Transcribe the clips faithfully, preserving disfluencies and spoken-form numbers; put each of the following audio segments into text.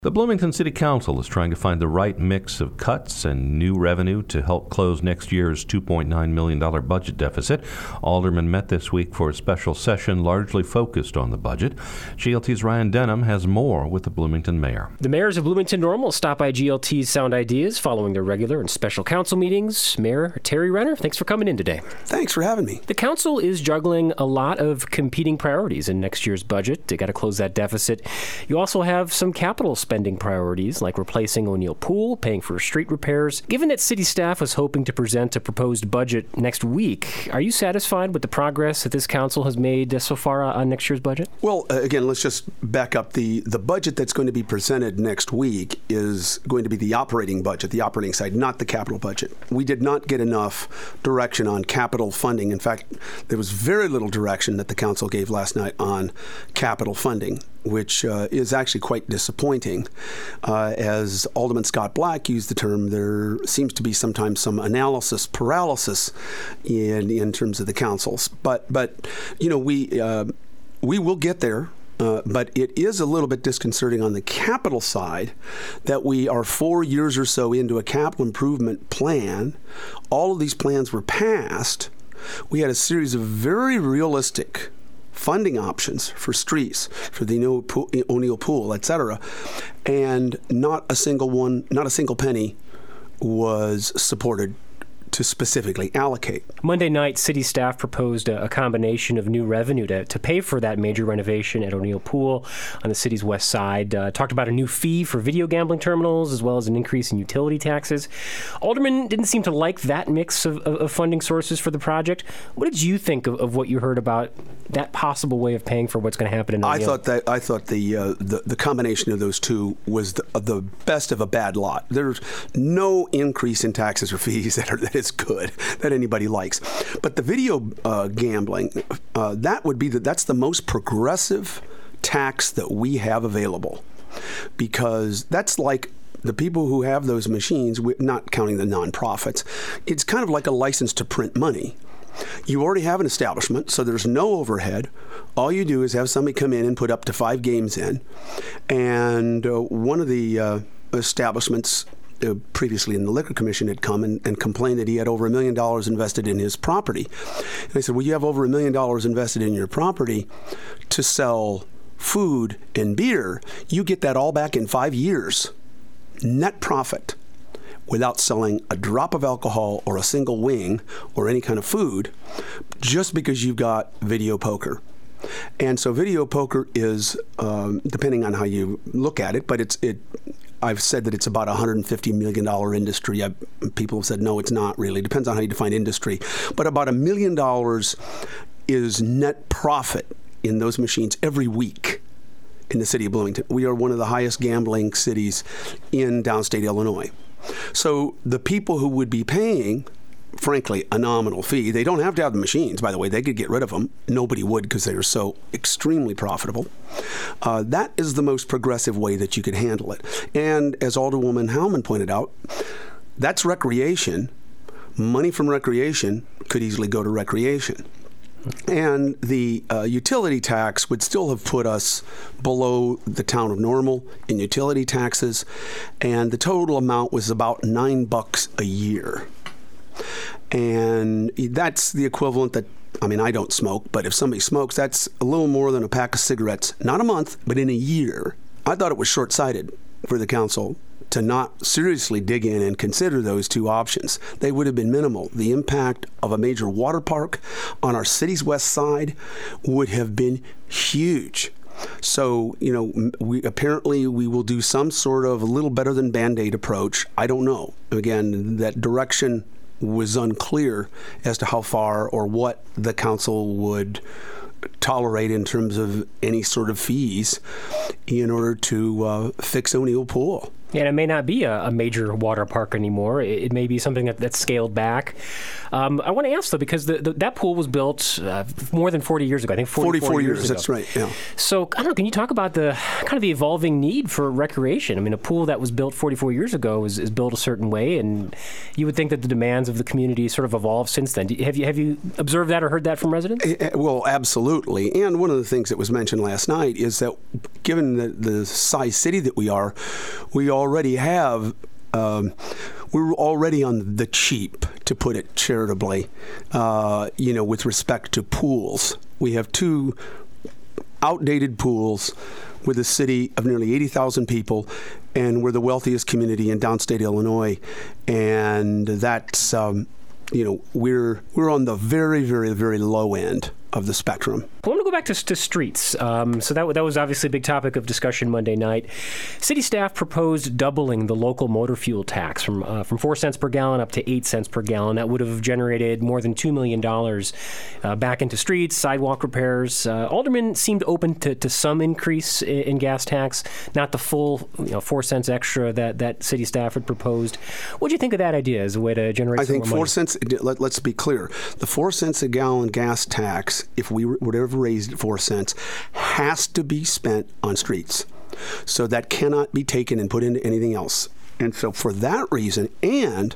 The Bloomington City Council is trying to find the right mix of cuts and new revenue to help close next year's two point nine million dollars budget deficit. Aldermen met this week for a special session largely focused on the budget. G L T's Ryan Denham has more with the Bloomington mayor. The mayors of Bloomington Normal stop by G L T's Sound Ideas following their regular and special council meetings. Mayor Terry Renner, thanks for coming in today. Thanks for having me. The council is juggling a lot of competing priorities in next year's budget. They got to close that deficit. You also have some capital spending spending priorities like replacing O'Neill Pool, paying for street repairs. Given that city staff was hoping to present a proposed budget next week, are you satisfied with the progress that this council has made so far on next year's budget? Well, uh, again, let's just back up. The, the budget that's going to be presented next week is going to be the operating budget, the operating side, not the capital budget. We did not get enough direction on capital funding. In fact, there was very little direction that the council gave last night on capital funding, which uh, is actually quite disappointing. Uh, as Alderman Scott Black used the term, there seems to be sometimes some analysis paralysis in in terms of the councils. But but you know we uh, we will get there. Uh, but it is a little bit disconcerting on the capital side that we are four years or so into a capital improvement plan. All of these plans were passed. We had a series of very realistic funding options for streets, for the O'Neill Pool, et cetera, and not a single one, not a single penny was supported to specifically allocate. Monday night, city staff proposed a, a combination of new revenue to, to pay for that major renovation at O'Neill Pool on the city's west side. Uh, talked about a new fee for video gambling terminals, as well as an increase in utility taxes. Alderman didn't seem to like that mix of, of, of funding sources for the project. What did you think of, of what you heard about that possible way of paying for what's going to happen in O'Neill? I thought that I thought the uh, the, the combination of those two was the, the best of a bad lot. There's no increase in taxes or fees that are that is good that anybody likes, but the video uh, gambling uh, that would be the, that's the most progressive tax that we have available, because that's like the people who have those machines, not counting the nonprofits. It's kind of like a license to print money. You already have an establishment, so there's no overhead. All you do is have somebody come in and put up to five games in. And uh, one of the uh, establishments uh, previously in the Liquor Commission had come and, and complained that he had over a million dollars invested in his property. And I said, well, you have over a million dollars invested in your property to sell food and beer. You get that all back in five years. Net profit. Without selling a drop of alcohol or a single wing or any kind of food, just because you've got video poker. And so video poker is, um, depending on how you look at it, but it's it. I've said that it's about a one hundred fifty million dollars industry. I, people have said, no, it's not really. Depends on how you define industry. But about a million dollars is net profit in those machines every week in the city of Bloomington. We are one of the highest gambling cities in downstate Illinois. So the people who would be paying, frankly, a nominal fee, they don't have to have the machines, by the way. They could get rid of them. Nobody would, because they are so extremely profitable. Uh, that is the most progressive way that you could handle it. And as Alderwoman Howman pointed out, that's recreation. Money from recreation could easily go to recreation. And the uh, utility tax would still have put us below the town of Normal in utility taxes, and the total amount was about nine bucks a year. And that's the equivalent that, I mean, I don't smoke, but if somebody smokes, that's a little more than a pack of cigarettes, not a month, but in a year. I thought it was short-sighted for the council to not seriously dig in and consider those two options. They would have been minimal. The impact of a major water park on our city's west side would have been huge. So, you know, we apparently we will do some sort of a little better than Band-Aid approach. I don't know. Again, that direction was unclear as to how far or what the council would tolerate in terms of any sort of fees in order to uh, fix O'Neill Pool. And it may not be a, a major water park anymore. It, it may be something that, that's scaled back. Um, I want to ask, though, because the, the, that pool was built uh, more than forty years ago. I think forty-four, forty-four years, years ago. That's right, yeah. So, I don't know, can you talk about the kind of the evolving need for recreation? I mean, a pool that was built forty-four years ago is, is built a certain way, and you would think that the demands of the community sort of evolved since then. Have you, have you observed that or heard that from residents? Well, absolutely. And one of the things that was mentioned last night is that given the, the size city that we are, we already have Um, we're already on the cheap, to put it charitably, uh, you know, with respect to pools. We have two outdated pools with a city of nearly eighty thousand people, and we're the wealthiest community in downstate Illinois. And that's, um, you know, we're we're on the very, very, very low end of the spectrum. I want to go back to, to streets. Um, so that that was obviously a big topic of discussion Monday night. City staff proposed doubling the local motor fuel tax from uh, from four cents per gallon up to eight cents per gallon. That would have generated more than two million dollars uh, back into streets, sidewalk repairs. Uh, Aldermen seemed open to, to some increase in, in gas tax, not the full you know, four cents extra that, that city staff had proposed. What do you think of that idea as a way to generate I some think more four money? cents, let, let's be clear, the four cents a gallon gas tax, if we would have raised it four cents, has to be spent on streets. So that cannot be taken and put into anything else. And so for that reason, and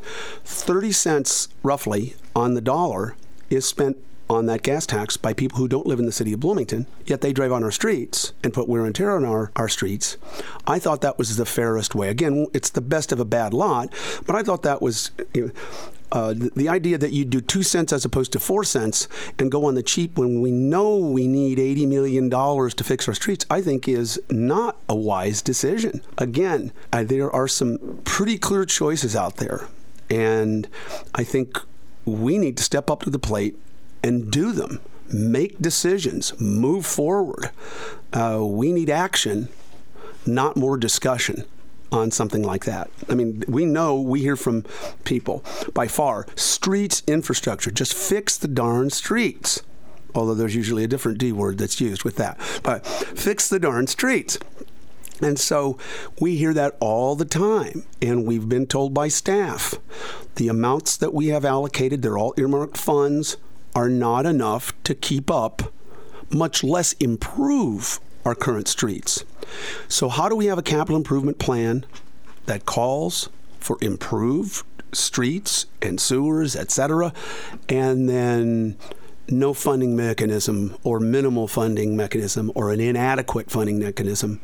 thirty cents roughly on the dollar is spent on that gas tax by people who don't live in the city of Bloomington, yet they drive on our streets and put wear and tear on our, our streets. I thought that was the fairest way. Again, it's the best of a bad lot, but I thought that was, you know, uh, the, the idea that you do two cents as opposed to four cents and go on the cheap when we know we need eighty million dollars to fix our streets, I think is not a wise decision. Again, uh, there are some pretty clear choices out there, and I think we need to step up to the plate and do them. Make decisions. Move forward. Uh, we need action, not more discussion on something like that. I mean, we know, we hear from people, by far, streets infrastructure. Just fix the darn streets. Although there's usually a different D word that's used with that. But fix the darn streets. And so we hear that all the time, and we've been told by staff the amounts that we have allocated, they're all earmarked funds, are not enough to keep up, much less improve our current streets. So how do we have a capital improvement plan that calls for improved streets and sewers, et cetera, and then no funding mechanism or minimal funding mechanism or an inadequate funding mechanism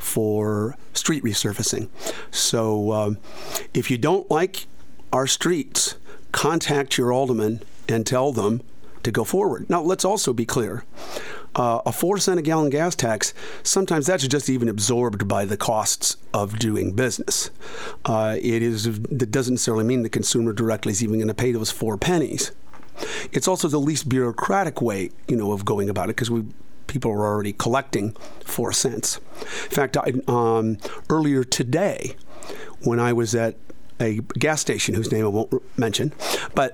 for street resurfacing? So um, if you don't like our streets, contact your alderman and tell them to go forward. Now, let's also be clear. Uh, a four cent a gallon gas tax, sometimes that's just even absorbed by the costs of doing business. Uh, it is, that doesn't necessarily mean the consumer directly is even going to pay those four pennies. It's also the least bureaucratic way, you know, of going about it, because we people are already collecting four cents. In fact, I, um, earlier today, when I was at a gas station whose name I won't mention, but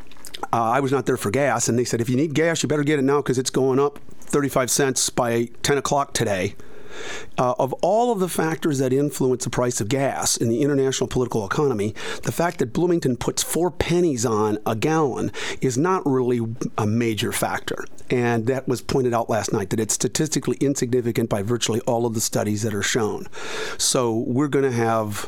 Uh, I was not there for gas, and they said, if you need gas, you better get it now because it's going up thirty-five cents by ten o'clock today. Uh, of all of the factors that influence the price of gas in the international political economy, the fact that Bloomington puts four pennies on a gallon is not really a major factor. And that was pointed out last night, that it's statistically insignificant by virtually all of the studies that are shown. So we're going to have,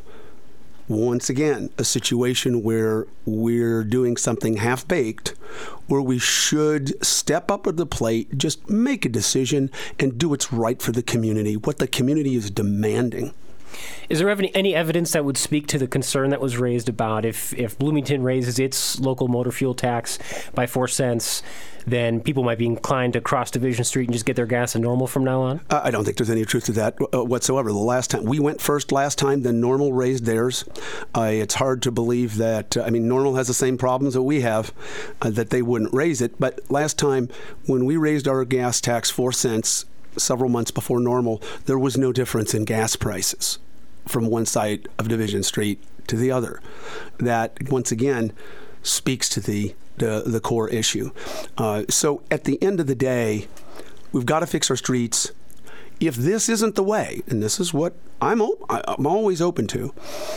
once again, a situation where we're doing something half-baked, where we should step up to the plate, just make a decision, and do what's right for the community, what the community is demanding. Is there any, any evidence that would speak to the concern that was raised about if, if Bloomington raises its local motor fuel tax by four cents, then people might be inclined to cross Division Street and just get their gas in Normal from now on? Uh, I don't think there's any truth to that uh, whatsoever. The last time we went first last time, then Normal raised theirs. Uh, it's hard to believe that, uh, I mean, Normal has the same problems that we have, uh, that they wouldn't raise it. But last time, when we raised our gas tax four cents, several months before Normal, there was no difference in gas prices from one side of Division Street to the other. That, once again, speaks to the the, the core issue. Uh, so at the end of the day, we've got to fix our streets. if this isn't the way, and this is what I'm op- I'm always open to,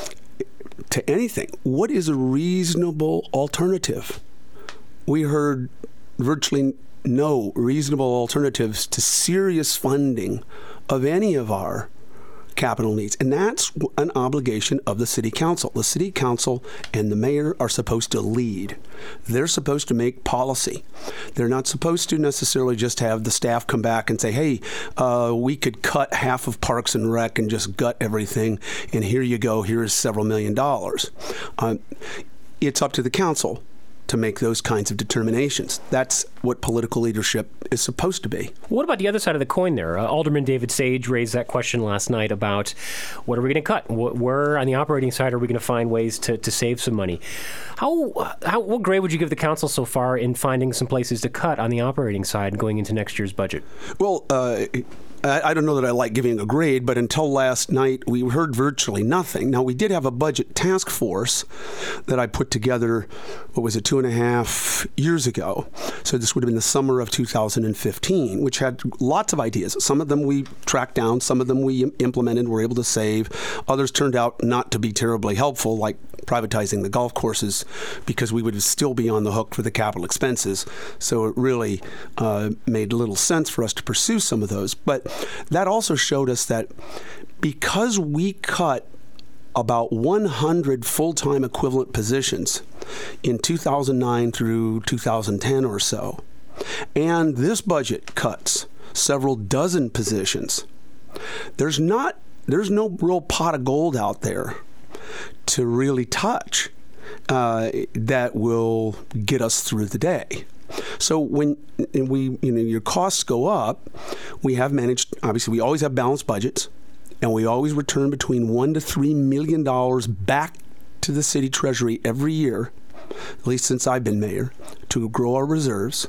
to anything, what is a reasonable alternative? We heard virtually no reasonable alternatives to serious funding of any of our capital needs. And that's an obligation of the city council. The city council and the mayor are supposed to lead. They're supposed to make policy. They're not supposed to necessarily just have the staff come back and say, hey, uh, we could cut half of Parks and Rec and just gut everything, and here you go, here's several million dollars. Um, it's up to the council to make those kinds of determinations. That's what political leadership is supposed to be. What about the other side of the coin there? Uh, Alderman David Sage raised that question last night about what are we going to cut? Wh- where on the operating side are we going to find ways to, to save some money? How, how what grade would you give the council so far in finding some places to cut on the operating side going into next year's budget? Well, uh, I don't know that I like giving a grade, but until last night, we heard virtually nothing. Now, we did have a budget task force that I put together, what was it, two and a half years ago. So this would have been the summer of two thousand fifteen, which had lots of ideas. Some of them we tracked down, some of them we implemented, were able to save. Others turned out not to be terribly helpful, like privatizing the golf courses, because we would still be on the hook for the capital expenses. So it really uh, made little sense for us to pursue some of those. But that also showed us that because we cut about one hundred full-time equivalent positions in two thousand nine through two thousand ten or so, and this budget cuts several dozen positions, there's not there's no real pot of gold out there to really touch uh, that will get us through the day. So when we, you know, your costs go up, we have managed, obviously we always have balanced budgets, and we always return between one to three million dollars back to the city treasury every year, at least since I've been mayor, to grow our reserves.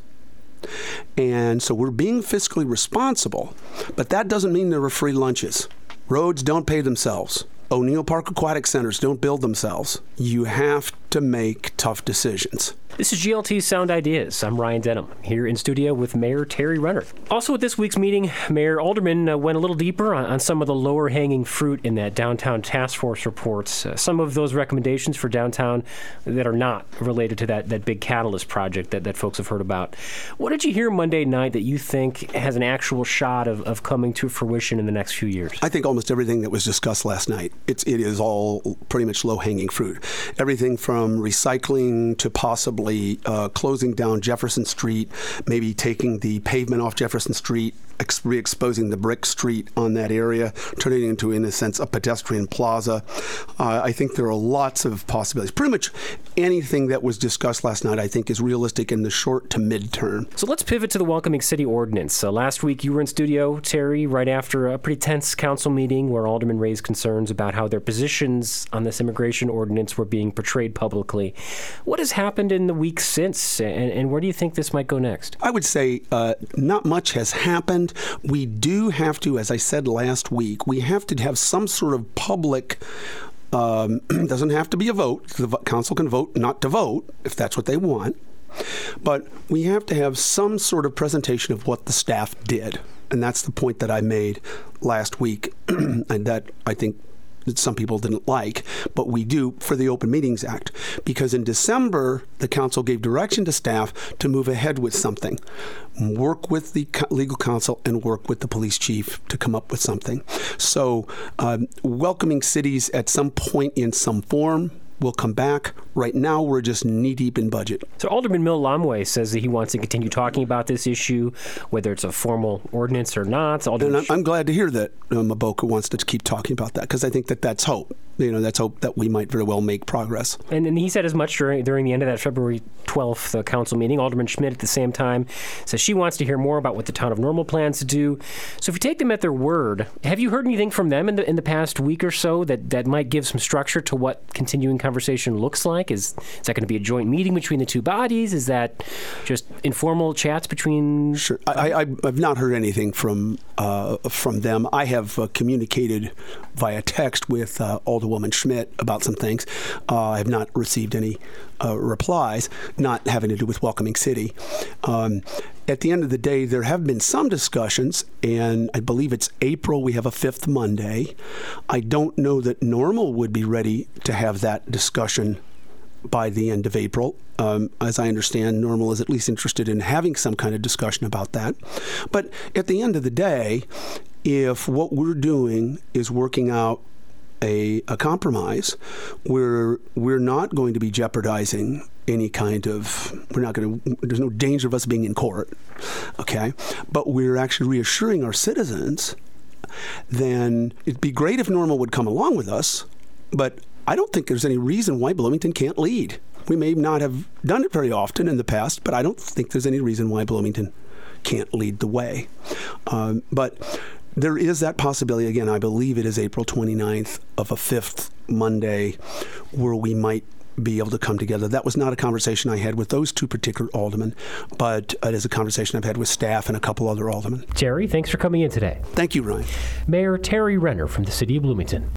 And so we're being fiscally responsible, but that doesn't mean there are free lunches. Roads don't pay themselves. O'Neill Park Aquatic Centers don't build themselves. You have to make tough decisions. This is G L T Sound Ideas. I'm Ryan Denham, here in studio with Mayor Terry Renner. Also at this week's meeting, Mayor Alderman uh, went a little deeper on, on some of the lower-hanging fruit in that downtown task force reports. Uh, some of those recommendations for downtown that are not related to that, that big catalyst project that, that folks have heard about. What did you hear Monday night that you think has an actual shot of, of coming to fruition in the next few years? I think almost everything that was discussed last night, it's, it is all pretty much low-hanging fruit. Everything from recycling to possibly Uh, closing down Jefferson Street, maybe taking the pavement off Jefferson Street, ex- re-exposing the brick street on that area, turning it into, in a sense, a pedestrian plaza. Uh, I think there are lots of possibilities. Pretty much anything that was discussed last night, I think, is realistic in the short to mid-term. So let's pivot to the Welcoming City Ordinance. Uh, last week you were in studio, Terry, right after a pretty tense council meeting where aldermen raised concerns about how their positions on this immigration ordinance were being portrayed publicly. What has happened in the weeks since, and, and where do you think this might go next? I would say uh, not much has happened. We do have to, as I said last week, we have to have some sort of public, um, doesn't have to be a vote. The council can vote not to vote if that's what they want. But we have to have some sort of presentation of what the staff did. And that's the point that I made last week, and that I think that some people didn't like, but we do for the Open Meetings Act. Because in December, the council gave direction to staff to move ahead with something, work with the legal counsel and work with the police chief to come up with something. So um, welcoming cities at some point in some form will come back. Right now, we're just knee-deep in budget. So Alderman Mill Lomway says that he wants to continue talking about this issue, whether it's a formal ordinance or not. Alderman and I'm, I'm glad to hear that uh, Maboka wants to keep talking about that, because I think that that's hope. You know, that's hope that we might very well make progress. And, and he said as much during, during the end of that February twelfth uh, council meeting. Alderman Schmidt at the same time says she wants to hear more about what the town of Normal plans to do. So if you take them at their word, have you heard anything from them in the in the past week or so that, that might give some structure to what continuing conversation looks like? Is, is that going to be a joint meeting between the two bodies? Is that just informal chats between? Sure. I, I, I've not heard anything from uh, from them. I have uh, communicated via text with uh, Alderman Alderwoman Schmidt about some things. Uh, I have not received any uh, replies, not having to do with Welcoming City. Um, at the end of the day, there have been some discussions, and I believe it's April. We have a fifth Monday. I don't know that Normal would be ready to have that discussion by the end of April. Um, as I understand, Normal is at least interested in having some kind of discussion about that. But at the end of the day, if what we're doing is working out a, a compromise, we're we're not going to be jeopardizing any kind of, we're not going to, there's no danger of us being in court, okay? But we're actually reassuring our citizens, then it'd be great if Normal would come along with us, but I don't think there's any reason why Bloomington can't lead. We may not have done it very often in the past, but I don't think there's any reason why Bloomington can't lead the way. Um, but there is that possibility. Again, I believe it is April twenty-ninth of a fifth Monday where we might be able to come together. That was not a conversation I had with those two particular aldermen, but it is a conversation I've had with staff and a couple other aldermen. Terry, thanks for coming in today. Thank you, Ryan. Mayor Terry Renner from the City of Bloomington.